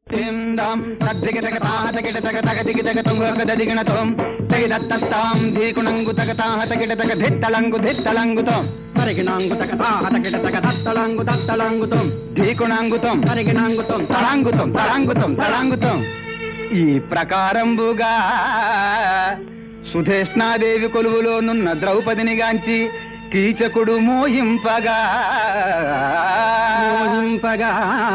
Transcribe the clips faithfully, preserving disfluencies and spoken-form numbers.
ధీకుణంగు తగతాహ తగిట తగ ధిత్తలంగు ధిత్తలంగుతం పరిగిణాంగుతక తాహతకిట తగ దత్తలంగు దత్తలంగుతం ధీకుణాంగుతం పరిగిణాంగుతం తళాంగుతం తళాంగుతం తళాంగుతం. ఈ ప్రకారంబుగా సుధేష్ణాదేవి కొలువులోనున్న ద్రౌపదిని గాంచి కీచకుడు మోహింపగా మోహింపగా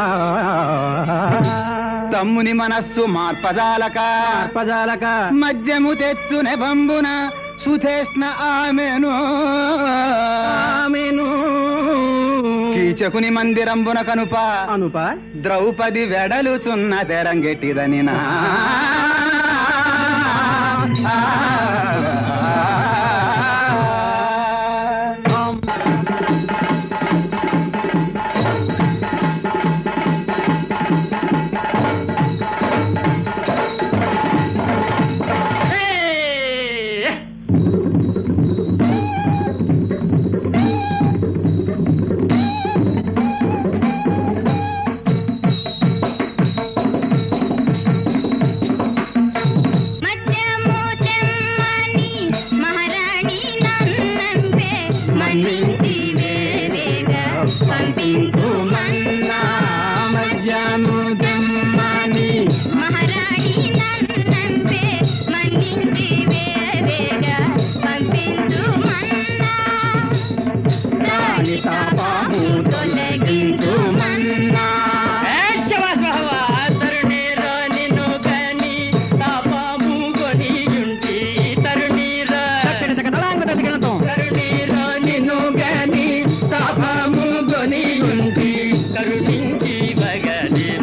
తమ్ముని మనస్సు మార్పజాలక మార్పజాలక మద్యము తెచ్చు నెబంబున సుధేష్ణ ఆమెను ఆమెను కీచకుని మందిరంబున కనుప అనుప ద్రౌపది వెడలుచున్న తెరంగెట్టిదని నా కరుణించి బగది